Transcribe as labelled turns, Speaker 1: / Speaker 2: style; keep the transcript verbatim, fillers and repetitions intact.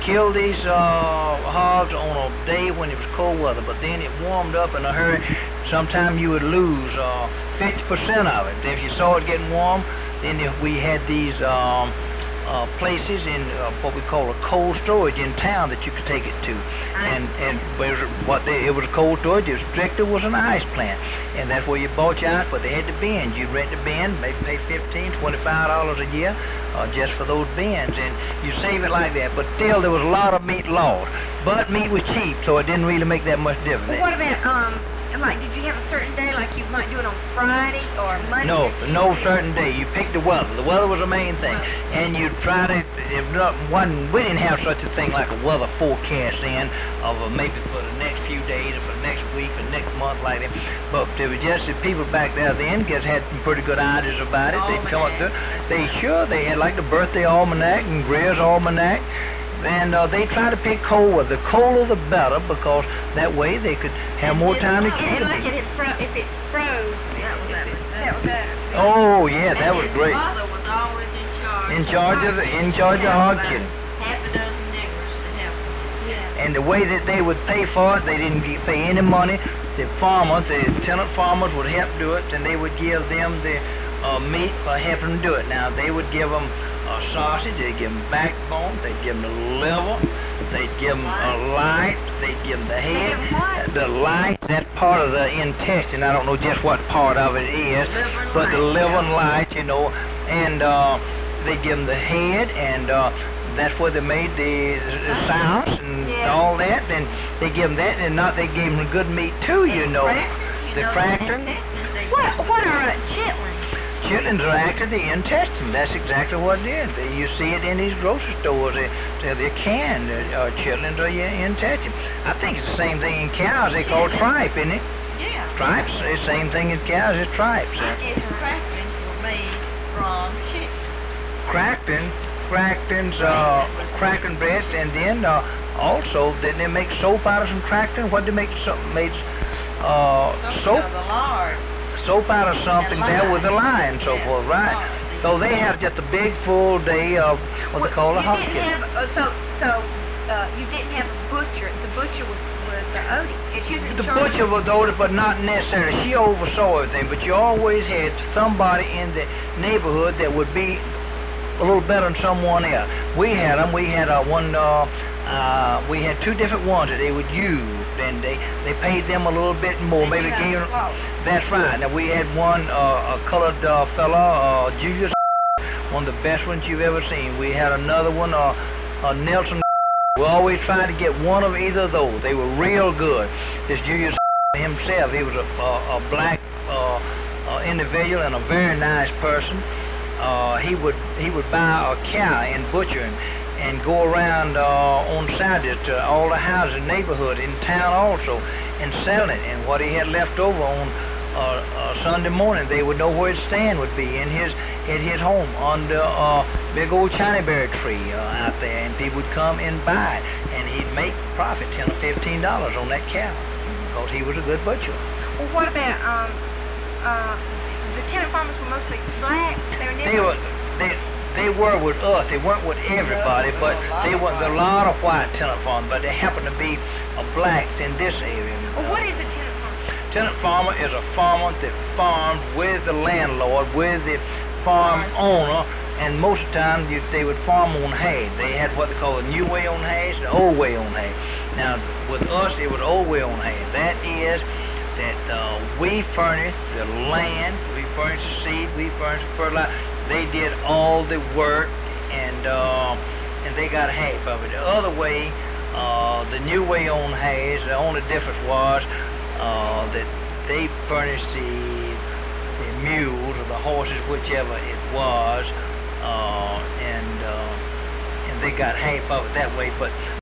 Speaker 1: kill these uh, hogs on a day when it was cold weather, but then it warmed up in a hurry. Sometime you would lose uh, fifty percent of it. If you saw it getting warm, then if we had these um, uh, places in uh, what we call a cold storage in town that you could take it to, and and it was, what they, it was a cold storage. It was stricter was an ice plant, and that's where you bought your ice. But they had the bins. You'd rent the bin, maybe pay fifteen, twenty-five dollars a year uh, just for those bins, and you save it like that. But still, there was a lot of meat lost. But meat was cheap, so it didn't really make that much difference.
Speaker 2: Well, what about um? Like, did you have a certain day, like you might do it on Friday or Monday?
Speaker 1: No, no certain day. You picked the weather. The weather was the main thing, and you try to. If not one, we didn't have such a thing like a weather forecast in of uh, maybe for the next few days, or for the next week, or next month, like that. But it was just the people back there then guess had some pretty good ideas about it. They'd come up to. They sure they had like the birthday almanac and Greer's almanac. And uh, they try to pick cold weather. The colder the better, because that way they could have more time to keep it.
Speaker 2: Like it had fro if it froze, that was better. That was better.
Speaker 1: Oh yeah, that was great.
Speaker 3: His mother was always in charge.
Speaker 1: In charge of the in charge of hog killing.
Speaker 3: Half a dozen niggers to help them.
Speaker 2: Yeah.
Speaker 1: And the way that they would pay for it, they didn't get, pay any money. The farmers, the tenant farmers, would help do it, and they would give them the uh, meat for helping them do it. Now they would give them a sausage, they'd give them backbone, they'd give them the liver, they'd give them a light, they'd give them the head. The light, that's part of the intestine. I don't know just what part of it is, but the liver and light, you know, and uh, they give them the head, and uh, that's where they made the, the sauce and
Speaker 2: Yeah.
Speaker 1: all that. And they give them that, and not they gave them good meat too, you know. The crackers.
Speaker 2: What what are uh, chitlins?
Speaker 1: Chitlins are actually the intestine. That's exactly what it is. They, you see it in these grocery stores. They, they're, they're canned. Uh, chitlins are your intestine. I think it's the same thing in cows. They call tripe, isn't it?
Speaker 3: Yeah.
Speaker 1: Tripes. The same thing in cows as tripes.
Speaker 3: I guess cracklings were made from chicken.
Speaker 1: Crackling, cracklings, uh, crackling breast, and then uh, also didn't they make soap out of some crackling? What did they make soap? Made uh,
Speaker 3: Some
Speaker 1: soap.
Speaker 3: of the lard.
Speaker 1: Soap out of something there with the lye and so
Speaker 3: Yeah,
Speaker 1: forth, right?
Speaker 3: lard.
Speaker 1: So they have just a big full day of what they call a
Speaker 2: you
Speaker 1: hog
Speaker 2: didn't
Speaker 1: killing.
Speaker 2: have, uh, so so uh, you didn't have a butcher. The butcher was was uh, Odie. It's usually
Speaker 1: The
Speaker 2: charged-
Speaker 1: butcher was older, but not necessarily. She oversaw everything, but you always had somebody in the neighborhood that would be a little better than someone else. We had them. We had uh, one. Uh, uh, we had two different ones that they would use, and they they paid them a little bit more. Maybe
Speaker 3: You
Speaker 1: gave
Speaker 3: got
Speaker 1: them.
Speaker 3: slow.
Speaker 1: That's right. Now we had one uh, a colored uh, fella, uh, Julius, one of the best ones you've ever seen. We had another one, uh, uh, Nelson. We always tried to get one of either of those. They were real good. This Julius himself, he was a, a, a black uh, uh, individual and a very nice person. Uh, he would he would buy a cow and butcher him and go around uh, on Saturdays to all the houses in the neighborhood, in town also, and sell it. And what he had left over on uh, uh, Sunday morning, they would know where his stand would be in his at his home under a uh, big old Chinaberry tree uh, out there, and people would come and buy it, and he'd make profit ten or fifteen dollars on that cow because he was a good butcher.
Speaker 2: Well, what about um uh the tenant farmers were mostly blacks. They were
Speaker 1: They were they they were with us. They weren't with everybody, but they were a lot of white tenant farmers, but they happened to be uh, blacks in this area.
Speaker 2: Well, what is a tenant farmer?
Speaker 1: Tenant farmer is a farmer that farmed with the landlord, with the farm owner, and most of the time you, they would farm on hay. They had what they call the new way on hay and the old way on hay. Now, with us, it was old way on hay. That is that uh, we furnished the land, we furnished the seed, we furnished the fertilizer. They did all the work, and uh, and they got half of it. The other way, uh, the new way on hay, the only difference was uh, that they furnished the the mules or the horses, whichever it was, uh, and uh, and they got half of it that way. But